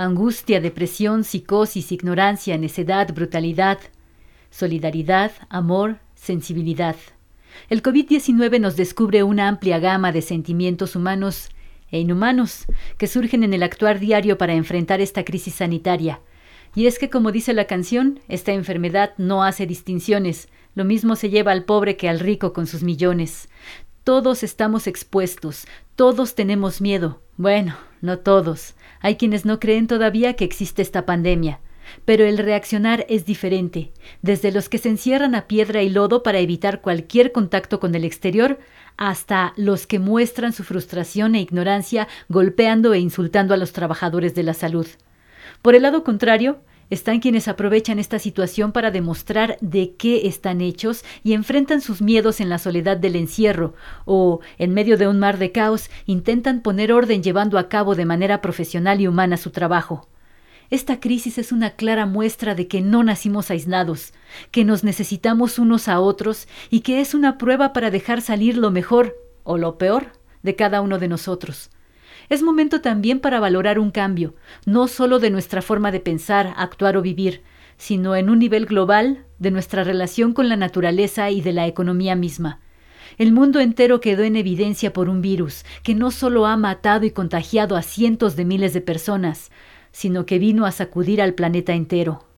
angustia, depresión, psicosis, ignorancia, necedad, brutalidad, solidaridad, amor, sensibilidad. El COVID-19 nos descubre una amplia gama de sentimientos humanos e inhumanos que surgen en el actuar diario para enfrentar esta crisis sanitaria. Y es que, como dice la canción, esta enfermedad no hace distinciones. Lo mismo se lleva al pobre que al rico con sus millones. Todos estamos expuestos, todos tenemos miedo. Bueno, no todos. Hay quienes no creen todavía que existe esta pandemia. Pero el reaccionar es diferente, desde los que se encierran a piedra y lodo para evitar cualquier contacto con el exterior, hasta los que muestran su frustración e ignorancia golpeando e insultando a los trabajadores de la salud. Por el lado contrario, están quienes aprovechan esta situación para demostrar de qué están hechos y enfrentan sus miedos en la soledad del encierro, o, en medio de un mar de caos, intentan poner orden llevando a cabo de manera profesional y humana su trabajo. Esta crisis es una clara muestra de que no nacimos aislados, que nos necesitamos unos a otros y que es una prueba para dejar salir lo mejor o lo peor de cada uno de nosotros. Es momento también para valorar un cambio, no solo de nuestra forma de pensar, actuar o vivir, sino en un nivel global de nuestra relación con la naturaleza y de la economía misma. El mundo entero quedó en evidencia por un virus que no solo ha matado y contagiado a cientos de miles de personas, sino que vino a sacudir al planeta entero.